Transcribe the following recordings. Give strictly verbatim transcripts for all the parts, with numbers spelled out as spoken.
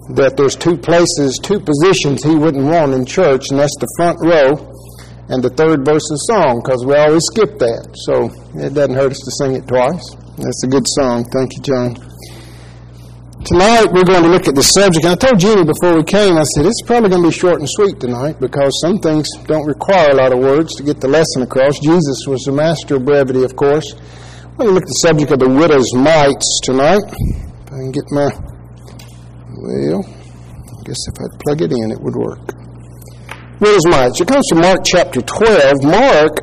that there's two places, two positions he wouldn't want in church, and that's the front row and the third verse of the song, because we always skip that. So it doesn't hurt us to sing it twice. That's a good song. Thank you, John. Tonight we're going to look at the subject. And I told Jeannie before we came, I said, it's probably going to be short and sweet tonight because some things don't require a lot of words to get the lesson across. Jesus was the master of brevity, of course. We're going to look at the subject of the widow's mites tonight. If I can get my, well, I guess if I'd plug it in, it would work. Widow's mites. It comes from Mark chapter twelve. Mark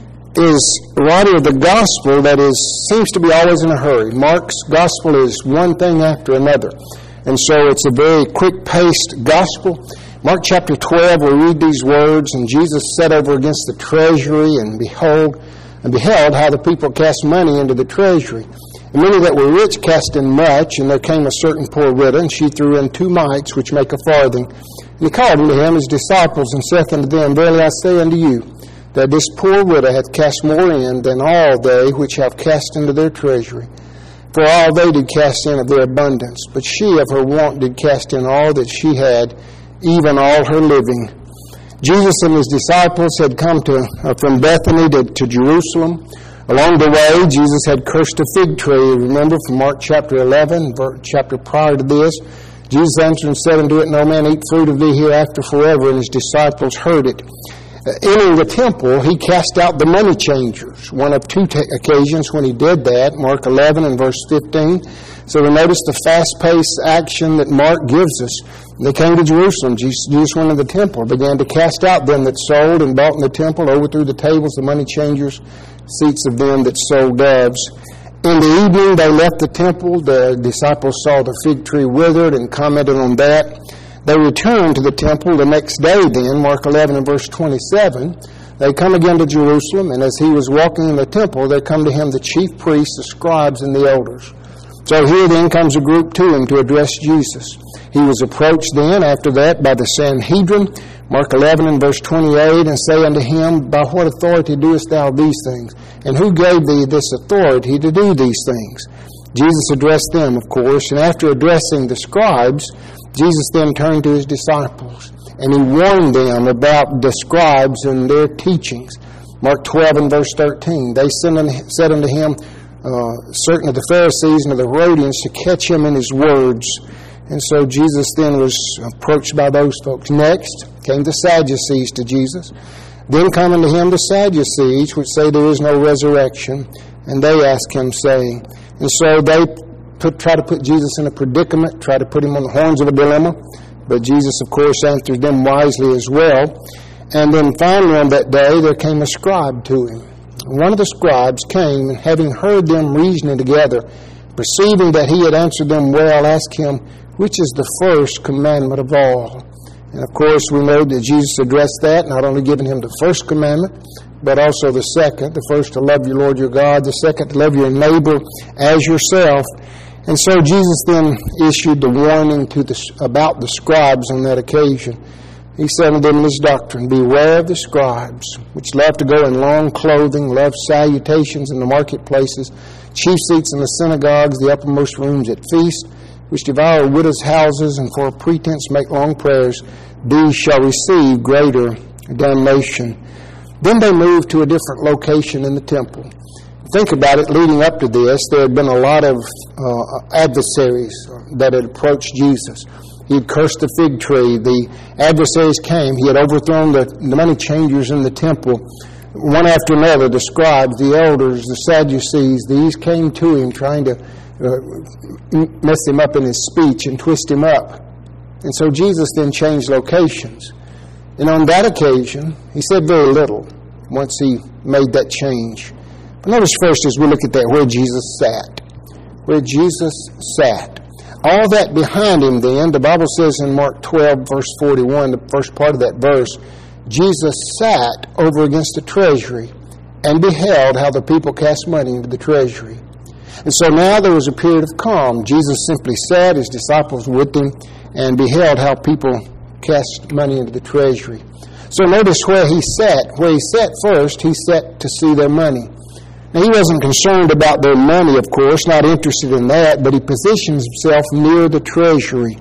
is a writer of the gospel that is seems to be always in a hurry. Mark's gospel is one thing after another. And so it's a very quick-paced gospel. Mark chapter twelve, we read these words, and Jesus sat over against the treasury and behold, and beheld how the people cast money into the treasury. And many that were rich cast in much, and there came a certain poor widow, and she threw in two mites, which make a farthing. And he called unto him his disciples, and saith unto them, Verily I say unto you, that this poor widow hath cast more in than all they which have cast into their treasury. For all they did cast in of their abundance, but she of her want did cast in all that she had, even all her living. Jesus and his disciples had come to uh, from Bethany to, to Jerusalem. Along the way, Jesus had cursed a fig tree. Remember from Mark chapter eleven, chapter prior to this. Jesus answered and said unto it, No man eat fruit of thee hereafter forever, and his disciples heard it. Uh, entering the temple, he cast out the money changers. One of two t- occasions when he did that, Mark eleven and verse fifteen. So we notice the fast-paced action that Mark gives us. They came to Jerusalem. Jesus, Jesus went into the temple, began to cast out them that sold and bought in the temple, overthrew the tables, the money changers, seats of them that sold doves. In the evening, they left the temple. The disciples saw the fig tree withered and commented on that. They returned to the temple the next day then, Mark eleven and verse twenty-seven. They come again to Jerusalem, and as he was walking in the temple, there come to him the chief priests, the scribes, and the elders. So here then comes a group to him to address Jesus. He was approached then after that by the Sanhedrin, Mark eleven and verse twenty-eight, and say unto him, By what authority doest thou these things? And who gave thee this authority to do these things? Jesus addressed them, of course, and after addressing the scribes, Jesus then turned to his disciples, and he warned them about the scribes and their teachings. Mark twelve and verse thirteen, they said unto him, uh, certain of the Pharisees and of the Herodians, to catch him in his words. And so Jesus then was approached by those folks. Next came the Sadducees to Jesus. Then come unto him the Sadducees, which say there is no resurrection, and they ask him, saying, and so they put, try to put Jesus in a predicament, try to put him on the horns of a dilemma. But Jesus, of course, answered them wisely as well. And then finally on that day, there came a scribe to him. One of the scribes came, and having heard them reasoning together, perceiving that he had answered them well, asked him, which is the first commandment of all? And of course, we know that Jesus addressed that, not only giving him the first commandment, but also the second. The first, to love your Lord your God. The second, to love your neighbor as yourself. And so Jesus then issued the warning to the, about the scribes on that occasion. He said unto them in his doctrine, Beware of the scribes, which love to go in long clothing, love salutations in the marketplaces, chief seats in the synagogues, the uppermost rooms at feasts, which devour widows' houses, and for a pretense make long prayers. These shall receive greater damnation. Then they moved to a different location in the temple. Think about it, leading up to this, there had been a lot of uh, adversaries that had approached Jesus. He had cursed the fig tree. The adversaries came. He had overthrown the, the money changers in the temple. One after another, the scribes, the elders, the Sadducees, these came to him trying to uh, mess him up in his speech and twist him up. And so Jesus then changed locations. And on that occasion, he said very little once he made that change. But notice first as we look at that, where Jesus sat. Where Jesus sat. All that behind him then, the Bible says in Mark twelve, verse forty-one, the first part of that verse, Jesus sat over against the treasury and beheld how the people cast money into the treasury. And so now there was a period of calm. Jesus simply sat, his disciples with him, and beheld how people cast money into the treasury. So notice where he sat. Where he sat first, he sat to see their money. Now, he wasn't concerned about their money, of course, not interested in that, but he positions himself near the treasury.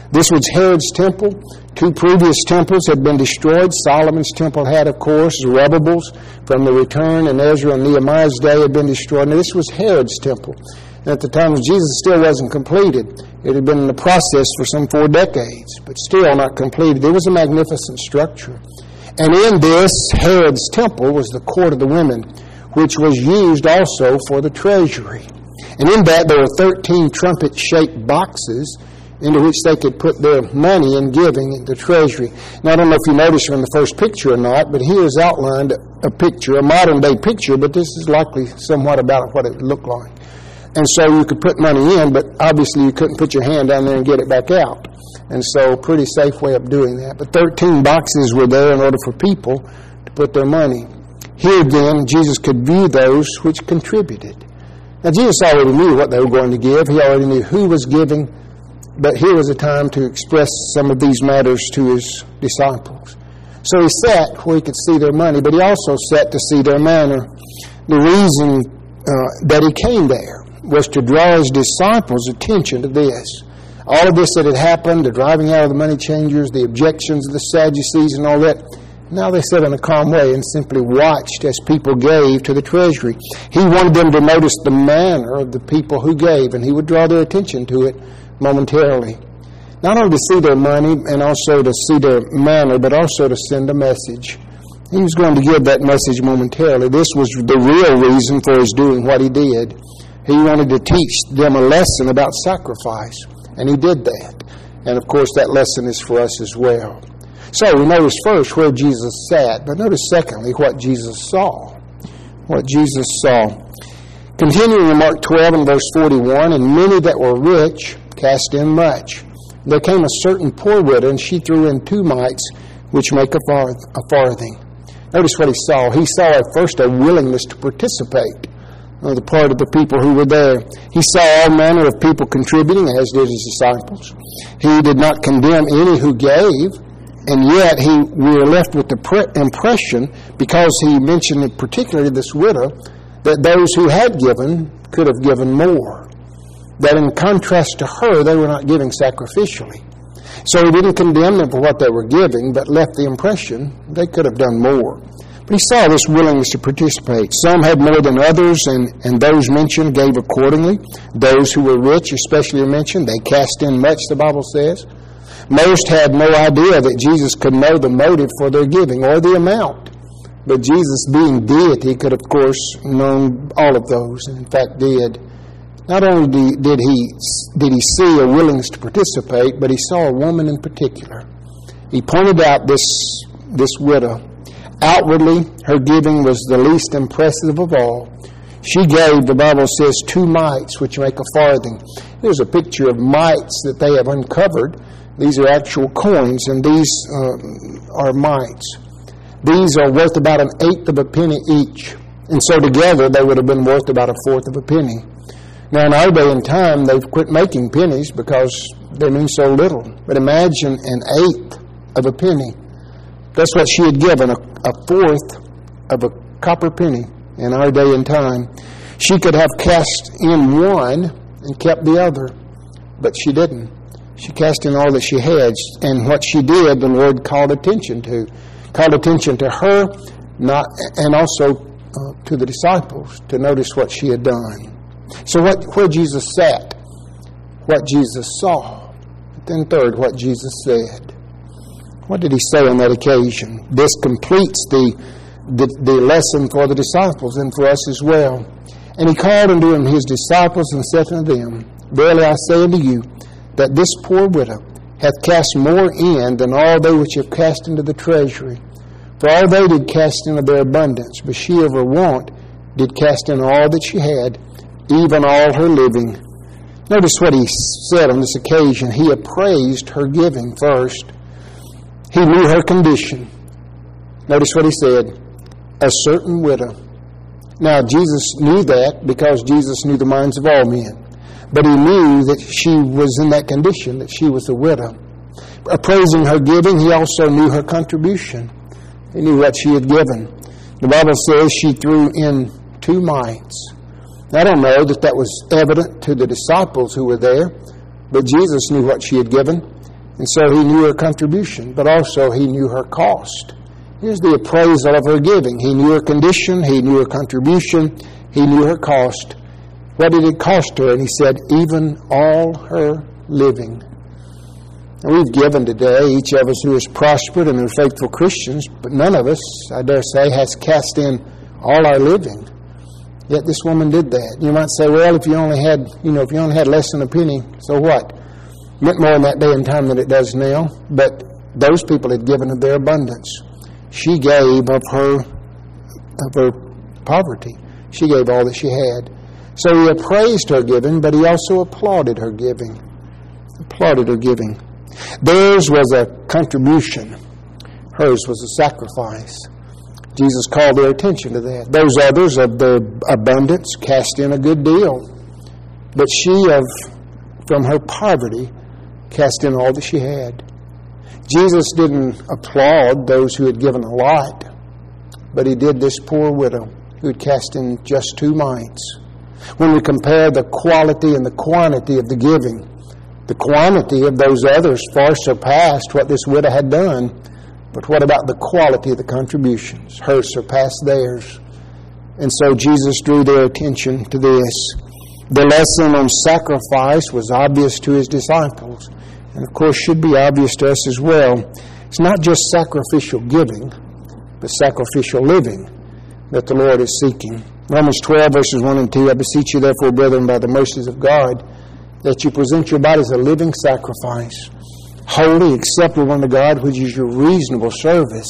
This was Herod's temple. Two previous temples had been destroyed. Solomon's temple had, of course, rubbles from the return, and Ezra and Nehemiah's day had been destroyed. Now, this was Herod's temple. And at the time of Jesus, it still wasn't completed. It had been in the process for some four decades, but still not completed. It was a magnificent structure. And in this, Herod's temple was the court of the women, which was used also for the treasury. And in that, there were thirteen trumpet-shaped boxes into which they could put their money and giving in the treasury. Now, I don't know if you noticed from the first picture or not, but here is outlined a picture, a modern-day picture, but this is likely somewhat about what it would look like. And so you could put money in, but obviously you couldn't put your hand down there and get it back out. And so, pretty safe way of doing that. But thirteen boxes were there in order for people to put their money. Here again, Jesus could view those which contributed. Now, Jesus already knew what they were going to give. He already knew who was giving. But here was a time to express some of these matters to his disciples. So he sat where he could see their money, but he also sat to see their manner. The reason uh, that he came there was to draw his disciples' attention to this. All of this that had happened, the driving out of the money changers, the objections of the Sadducees and all that, now they sat in a calm way and simply watched as people gave to the treasury. He wanted them to notice the manner of the people who gave, and he would draw their attention to it momentarily. Not only to see their money and also to see their manner, but also to send a message. He was going to give that message momentarily. This was the real reason for his doing what he did. He wanted to teach them a lesson about sacrifice, and he did that. And of course, that lesson is for us as well. So we notice first where Jesus sat, but notice secondly what Jesus saw. What Jesus saw. Continuing in Mark twelve and verse forty-one, and many that were rich cast in much. There came a certain poor widow, and she threw in two mites, which make a, farth, a farthing. Notice what he saw. He saw at first a willingness to participate on the part of the people who were there. He saw all manner of people contributing, as did his disciples. He did not condemn any who gave, and yet he we are left with the pre- impression, because he mentioned it, particularly this widow, that those who had given could have given more. That in contrast to her, they were not giving sacrificially. So he didn't condemn them for what they were giving, but left the impression they could have done more. But he saw this willingness to participate. Some had more than others, and, and those mentioned gave accordingly. Those who were rich especially are mentioned. They cast in much, the Bible says. Most had no idea that Jesus could know the motive for their giving or the amount. But Jesus, being deity, could of course known all of those, and in fact did. Not only did he did he see a willingness to participate, but he saw a woman in particular. He pointed out this, this widow. Outwardly, her giving was the least impressive of all. She gave, the Bible says, two mites, which make a farthing. Here's a picture of mites that they have uncovered. These are actual coins, and these uh, are mites. These are worth about an eighth of a penny each. And so together, they would have been worth about a fourth of a penny. Now, in our day and time, they've quit making pennies because they mean so little. But imagine an eighth of a penny. That's what she had given, a, a fourth of a copper penny in our day and time. She could have cast in one and kept the other, but she didn't. She cast in all that she had, and what she did, the Lord called attention to. Called attention to her, not, and also uh, to the disciples, to notice what she had done. So what, where Jesus sat, what Jesus saw. Then third, what Jesus said. What did he say on that occasion? This completes the, the, the lesson for the disciples and for us as well. And he called unto him his disciples and said unto them, Verily I say unto you, that this poor widow hath cast more in than all they which have cast into the treasury. For all they did cast into their abundance, but she of her want did cast in all that she had, even all her living. Notice what he said on this occasion. He appraised her giving first. He knew her condition. Notice what he said. A certain widow. Now, Jesus knew that because Jesus knew the minds of all men. But he knew that she was in that condition, that she was a widow. Appraising her giving, he also knew her contribution. He knew what she had given. The Bible says she threw in two mites. I don't know that that was evident to the disciples who were there, but Jesus knew what she had given. And so he knew her contribution, but also he knew her cost. Here's the appraisal of her giving. He knew her condition, he knew her contribution, he knew her cost. What did it cost her? And he said, even all her living. And we've given today, each of us who has prospered and are faithful Christians, but none of us, I dare say, has cast in all our living. Yet this woman did that. You might say, well, if you only had, you know, if you only had less than a penny, so what? It meant more in that day and time than it does now. But those people had given of their abundance. She gave of her of her poverty. She gave all that she had. So he appraised her giving, but he also applauded her giving. Applauded her giving. Theirs was a contribution. Hers was a sacrifice. Jesus called their attention to that. Those others of their abundance cast in a good deal. But she, of from her poverty, cast in all that she had. Jesus didn't applaud those who had given a lot, but he did this poor widow who had cast in just two mites. When we compare the quality and the quantity of the giving, the quantity of those others far surpassed what this widow had done. But what about the quality of the contributions? Hers surpassed theirs. And so Jesus drew their attention to this. The lesson on sacrifice was obvious to his disciples, and of course should be obvious to us as well. It's not just sacrificial giving, but sacrificial living that the Lord is seeking. Romans twelve, verses one and two, I beseech you therefore, brethren, by the mercies of God, that you present your body as a living sacrifice, holy, acceptable unto God, which is your reasonable service.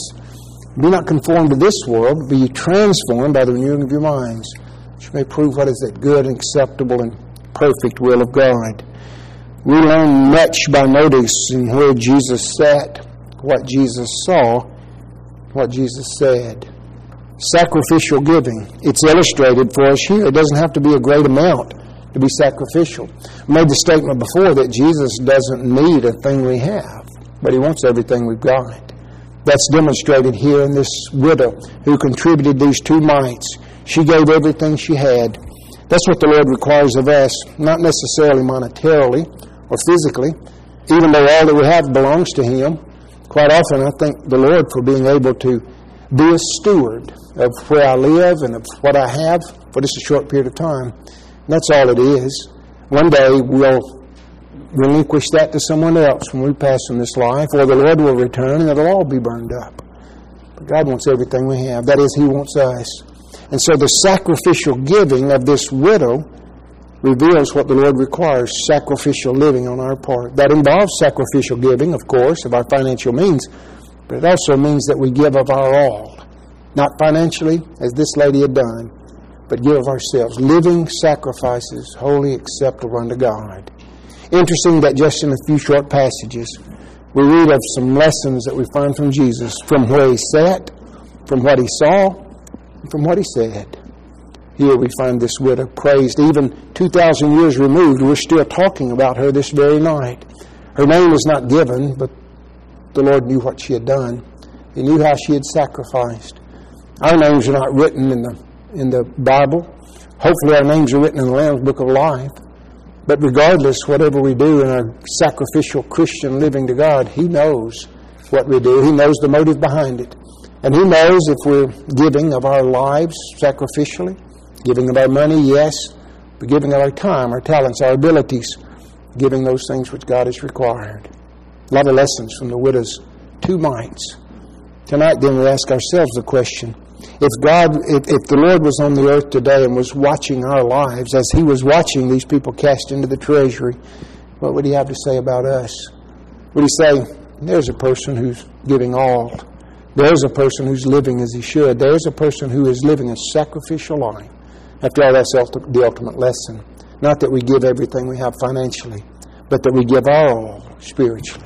Be not conformed to this world, but be ye transformed by the renewing of your minds, that you may prove what is that good and acceptable and perfect will of God. We learn much by noticing where Jesus sat, what Jesus saw, what Jesus said. Sacrificial giving. It's illustrated for us here. It doesn't have to be a great amount to be sacrificial. I made the statement before that Jesus doesn't need a thing we have, but he wants everything we've got. That's demonstrated here in this widow who contributed these two mites. She gave everything she had. That's what the Lord requires of us, not necessarily monetarily or physically, even though all that we have belongs to him. Quite often I thank the Lord for being able to be a steward of where I live and of what I have for just a short period of time. That's all it is. One day we'll relinquish that to someone else when we pass from this life, or the Lord will return and it'll all be burned up. But God wants everything we have. That is, he wants us. And so the sacrificial giving of this widow reveals what the Lord requires, sacrificial living on our part. That involves sacrificial giving, of course, of our financial means, but it also means that we give of our all. Not financially, as this lady had done, but give of ourselves, living sacrifices, wholly acceptable unto God. Interesting that just in a few short passages, we read of some lessons that we find from Jesus, from where he sat, from what he saw, and from what he said. Here we find this widow praised. Even two thousand years removed, we're still talking about her this very night. Her name was not given, but the Lord knew what she had done. He knew how she had sacrificed. Our names are not written in the in the Bible. Hopefully our names are written in the Lamb's Book of Life. But regardless, whatever we do in our sacrificial Christian living to God, he knows what we do. He knows the motive behind it. And he knows if we're giving of our lives sacrificially, giving of our money, yes, but giving of our time, our talents, our abilities, giving those things which God has required. A lot of lessons from the widow's two mites. Tonight then we ask ourselves the question, If God, if, if the Lord was on the earth today and was watching our lives as he was watching these people cast into the treasury, what would he have to say about us? Would he say, there's a person who's giving all. There's a person who's living as he should. There's a person who is living a sacrificial life. After all, that's the ultimate lesson. Not that we give everything we have financially, but that we give our all spiritually.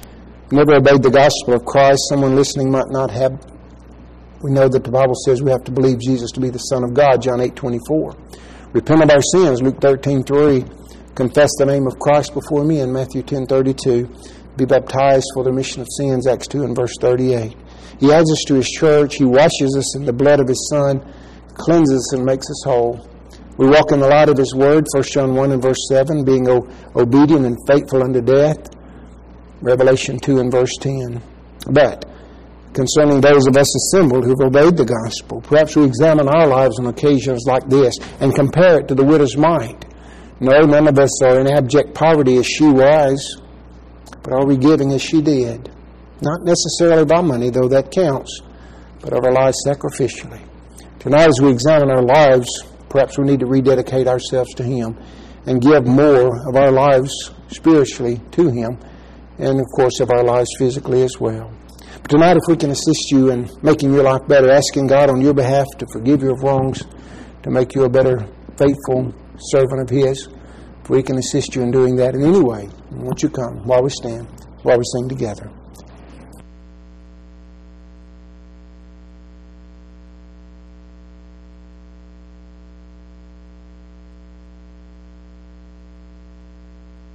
Never obeyed the gospel of Christ. Someone listening might not have. We know that the Bible says we have to believe Jesus to be the Son of God, John eight twenty-four. Repent of our sins, Luke thirteen three. Confess the name of Christ before me in Matthew ten thirty-two. Be baptized for the remission of sins, Acts two and verse thirty-eight. He adds us to his church. He washes us in the blood of his Son, cleanses us and makes us whole. We walk in the light of his word, First John one and verse seven, being o- obedient and faithful unto death. Revelation two and verse ten. But concerning those of us assembled who've obeyed the gospel, perhaps we examine our lives on occasions like this and compare it to the widow's mite. No, none of us are in abject poverty as she was, but are we giving as she did? Not necessarily by money, though that counts, but of our lives sacrificially. Tonight, as we examine our lives, perhaps we need to rededicate ourselves to Him and give more of our lives spiritually to Him, and of course of our lives physically as well. But tonight, if we can assist you in making your life better, asking God on your behalf to forgive your wrongs, to make you a better, faithful servant of His, if we can assist you in doing that in any way, won't you come while we stand, while we sing together.